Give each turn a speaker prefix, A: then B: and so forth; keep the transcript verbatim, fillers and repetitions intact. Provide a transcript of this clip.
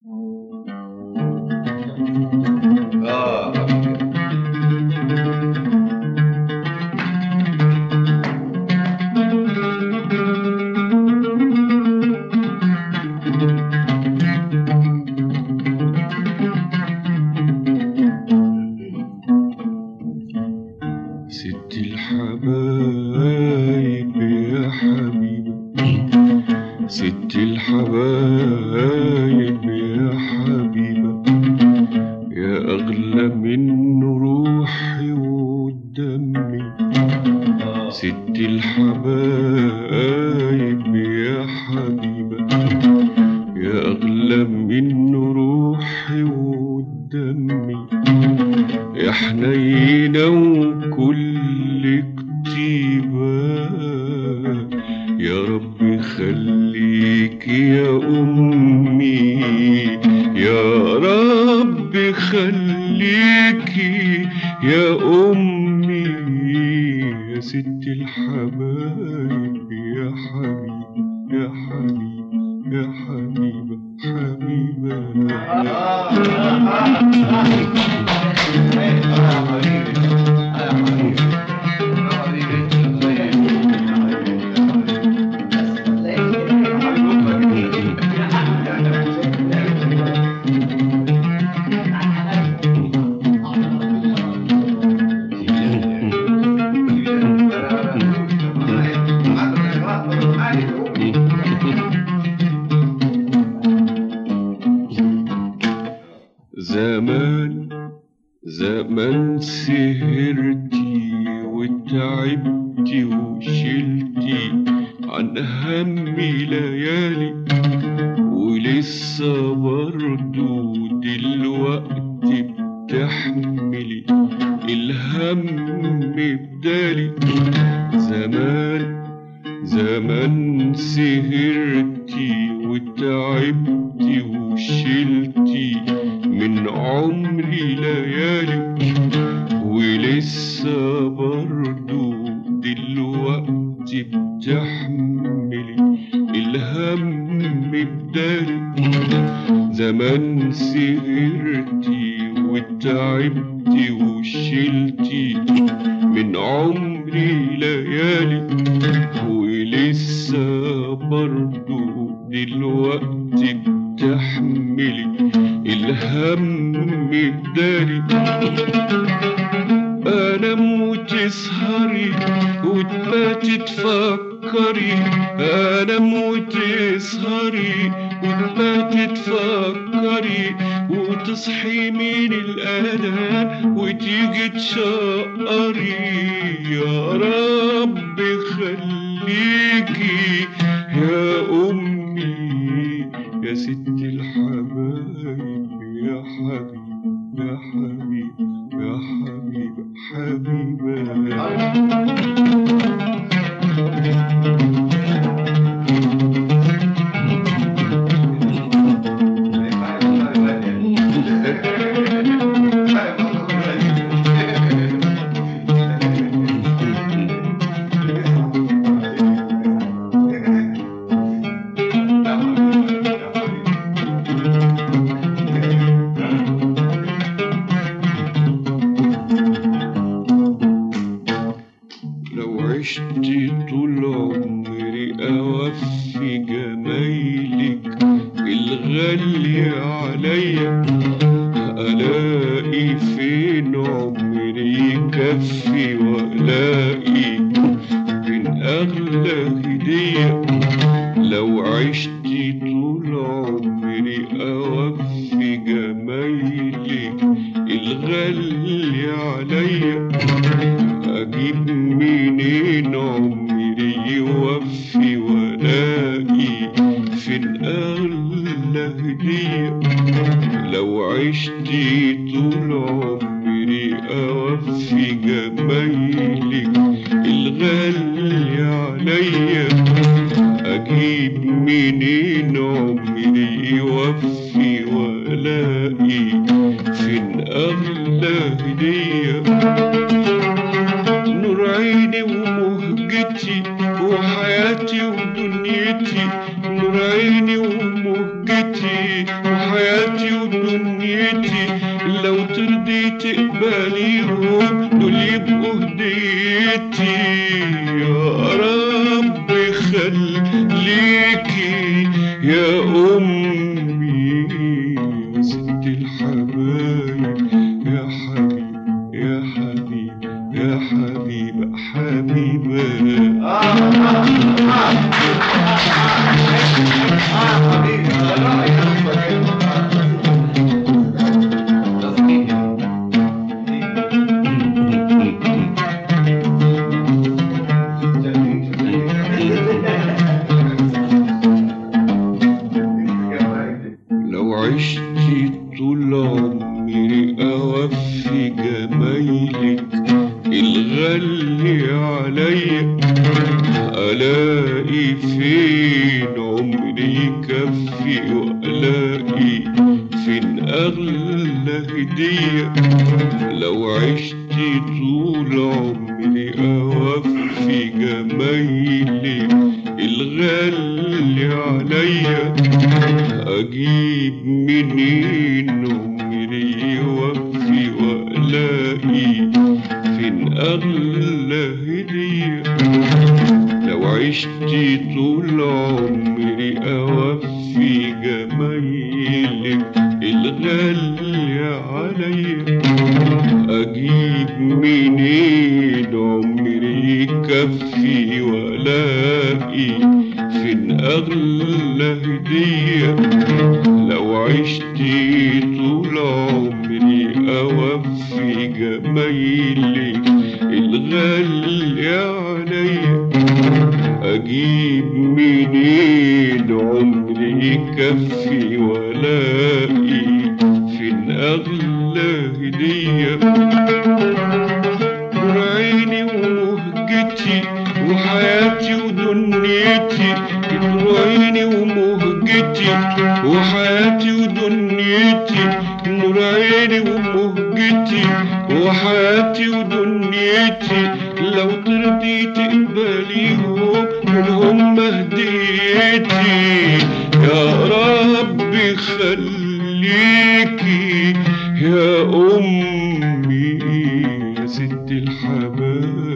A: ست الحبايب يا حبيبة، ست الحبايب يا حبيبة، يا أغلى من روحي ودمي. ست الحبايب يا حبيبة، يا أغلى من روحي ودمي، يا حنينة وكل كتيبة. يا رب خليك يا أمي، يا رب خليك يا أمي، يا ست الحبايب يا حبيبة يا حبيبة يا حبيبة حبيبة. زمان زمان سهرتي وتعبتي وشلتي عن همي ليالي، ولسه برضو دلوقتي بتحملي الهم بدالي. زمان زمان سهرتي وتعبتي وشلتي من عمري ليالي، ولسه برضو دلوقتي بتحملي الهم بدالي. زمان سهرتي وتعبتي وشلتي من عمري ليالي، ولسه برضو دلوقتي بتحملي الهم بدالي. انام وتسهري وتباتي تفكري، انام وتسهري وتباتي تفكري، وتصحي من الاذان وتيجي تشقري. يا رب خليكي يا امي، يا ست الحبايب يا حبيبي يا حبيبي يا حبيبة حبيبة. عشت طول عمري أوفي جمايلك الغالية عليا، ألاقي فين عمري يكفي وألاقي فين أغلى هدية. لو عشت طول عمري أوفي جمايلك الغالية عليا، أجيب منين عمري يوفي ولاقي فين أغلى هدية. لو عشت طول عمري أوفي جمايلك الغالية عليا، أجيب منين عمري يوفي ولاقي فين أغلى هدية. نور عيني ومهجتي وحياتي ودنيتي، نور عيني ومهجتي وحياتي تقبليهم دول يبقوا هديتي يا رب خليكي يا أمي يا ست الحبايب يا حبيب يا حبيب يا حبيبة حبيبة لو عشتي طول عمري أوفي جمايلك الغالي عليا ألاقي فين عمري يكفي وألاقي فين أغلى هدية لو عشتي طول عمري أوفي جمايلك الغالي عليا أجيب منين عمري يوفي وألاقي فين أغلى هدية لو عشتي طول عمري أوفي جمايلك الغالي عليا أجيب منين عمري يكفي وألاقي فين أغلى هدية لو عشتي طول عمري أوفي جمايلك الغالي عليا أجيب منين عمري يكفي وألاقي فين أغلى هدية نور عيني ومهجتي وحياتي ودنيتي نور عيني ومهجتي وحياتي ودنيتي نور عيني ومهجتي وحياتي ودنيتي لو ترضي تقبليهم منهم هديتي يا رب خليكي يا أمي يا ست الحبايب